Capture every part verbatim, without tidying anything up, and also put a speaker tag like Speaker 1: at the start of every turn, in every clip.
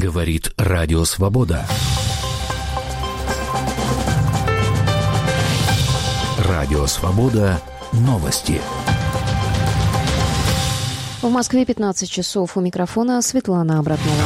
Speaker 1: Говорит Радио Свобода. Радио Свобода. Новости.
Speaker 2: В Москве пятнадцать часов. У микрофона Светлана Абратнова.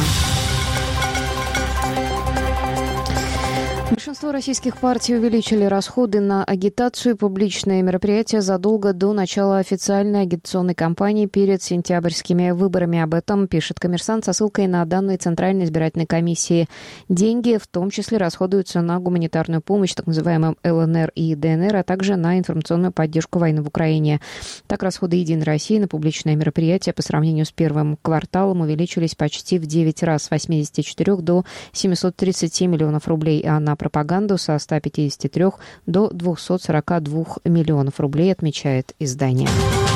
Speaker 2: Большинство российских партий увеличили расходы на агитацию и публичные мероприятия задолго до начала официальной агитационной кампании перед сентябрьскими выборами. Об этом пишет «Коммерсант» со ссылкой на данные Центральной избирательной комиссии. Деньги в том числе расходуются на гуманитарную помощь так называемым эл эн эр и дэ эн эр, а также на информационную поддержку войны в Украине. Так, расходы «Единой России» на публичные мероприятия по сравнению с первым кварталом увеличились почти в девять раз, с восьмидесяти четырёх до семисот тридцати миллионов рублей, а на пропаганду со ста пятидесяти трёх до двухсот сорока двух миллионов рублей, отмечает издание.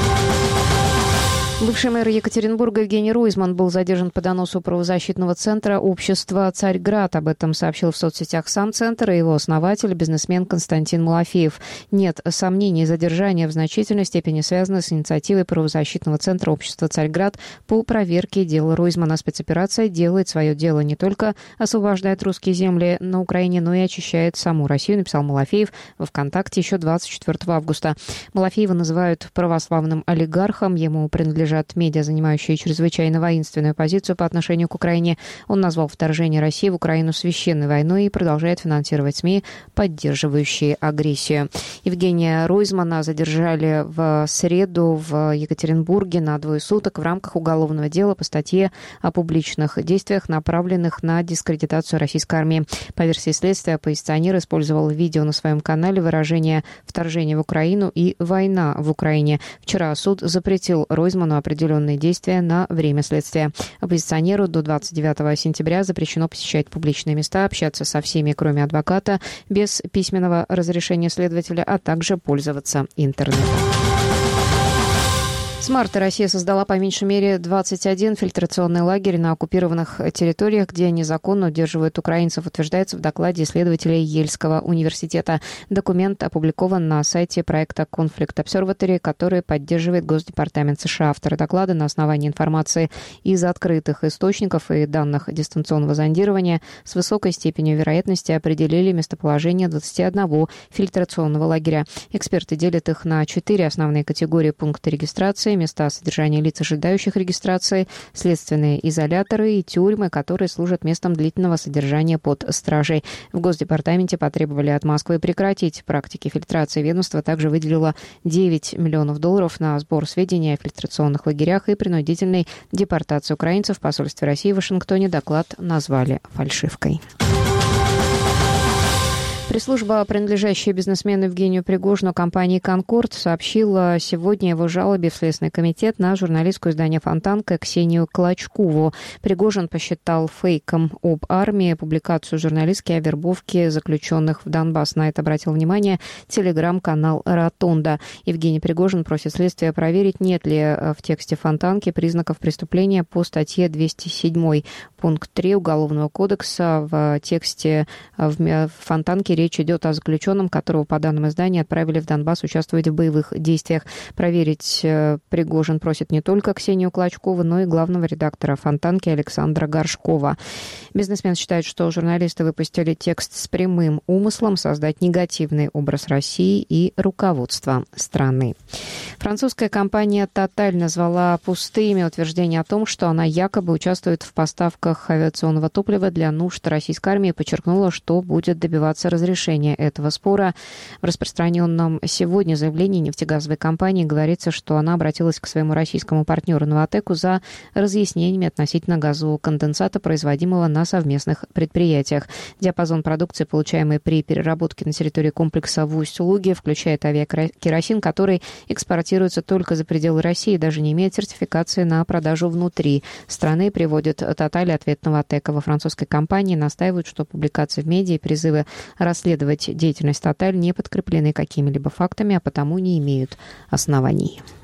Speaker 2: Бывший мэр Екатеринбурга Евгений Ройзман был задержан по доносу правозащитного центра общества «Царьград». Об этом сообщил в соцсетях сам центр и его основатель, бизнесмен Константин Малафеев. Нет сомнений, задержание в значительной степени связано с инициативой правозащитного центра общества «Царьград» по проверке дела Ройзмана. Спецоперация делает свое дело, не только освобождает русские земли на Украине, но и очищает саму Россию, написал Малафеев во ВКонтакте еще двадцать четвёртого августа. Малафеева называют православным олигархом. Ему принадлежит от медиа, занимающие чрезвычайно воинственную позицию по отношению к Украине. Он назвал вторжение России в Украину священной войной и продолжает финансировать СМИ, поддерживающие агрессию. Евгения Ройзмана задержали в среду в Екатеринбурге на двое суток в рамках уголовного дела по статье о публичных действиях, направленных на дискредитацию российской армии. По версии следствия, оппозиционер использовал в видео на своем канале выражение «вторжение в Украину» и «война в Украине». Вчера суд запретил Ройзману определенные действия на время следствия. Оппозиционеру до двадцать девятого сентября запрещено посещать публичные места, общаться со всеми, кроме адвоката, без письменного разрешения следователя, а также пользоваться интернетом. С марта Россия создала по меньшей мере двадцать один фильтрационный лагерь на оккупированных территориях, где незаконно удерживают украинцев, утверждается в докладе исследователей Ельского университета. Документ опубликован на сайте проекта Conflict Observatory, который поддерживает Госдепартамент США. Авторы доклада на основании информации из открытых источников и данных дистанционного зондирования с высокой степенью вероятности определили местоположение двадцати одного фильтрационного лагеря. Эксперты делят их на четыре основные категории: пункты регистрации, места содержания лиц, ожидающих регистрации, следственные изоляторы и тюрьмы, которые служат местом длительного содержания под стражей. В Госдепартаменте потребовали от Москвы прекратить практики фильтрации. Ведомство также выделило девять миллионов долларов на сбор сведений о фильтрационных лагерях и принудительной депортации украинцев. В посольстве России в Вашингтоне доклад назвали фальшивкой. Пресс-служба, принадлежащая бизнесмену Евгению Пригожину компании «Конкорд», сообщила сегодня его жалобе в Следственный комитет на журналистскую издание «Фонтанка» Ксению Клочкову. Пригожин посчитал фейком об армии публикацию журналистки о вербовке заключенных в Донбасс. На это обратил внимание телеграм-канал «Ротонда». Евгений Пригожин просит следствия проверить, нет ли в тексте «Фонтанки» признаков преступления по статье двести семь пункт три Уголовного кодекса. В тексте в «Фонтанке» речь идет о заключенном, которого, по данным издания, отправили в Донбасс участвовать в боевых действиях. Проверить Пригожин просит не только Ксению Клочкову, но и главного редактора «Фонтанки» Александра Горшкова. Бизнесмен считает, что журналисты выпустили текст с прямым умыслом создать негативный образ России и руководства страны. Французская компания «Тоталь» назвала пустыми утверждения о том, что она якобы участвует в поставках авиационного топлива для нужд российской армии, и подчеркнула, что будет добиваться разрешения этого спора. В распространенном сегодня заявлении нефтегазовой компании говорится, что она обратилась к своему российскому партнеру «Новатэку» за разъяснениями относительно газового конденсата, производимого на совместных предприятиях. Диапазон продукции, получаемой при переработке на территории комплекса в Усть-Луге, включает авиакеросин, который экспортируется только за пределы России, даже не имеет сертификации на продажу внутри страны, приводит «Тоталь». Ответ «Новатэка». Во французской компании настаивают, что публикации в медиа и призывы расследовать деятельность «Тоталь» не подкреплены какими-либо фактами, а потому не имеют оснований.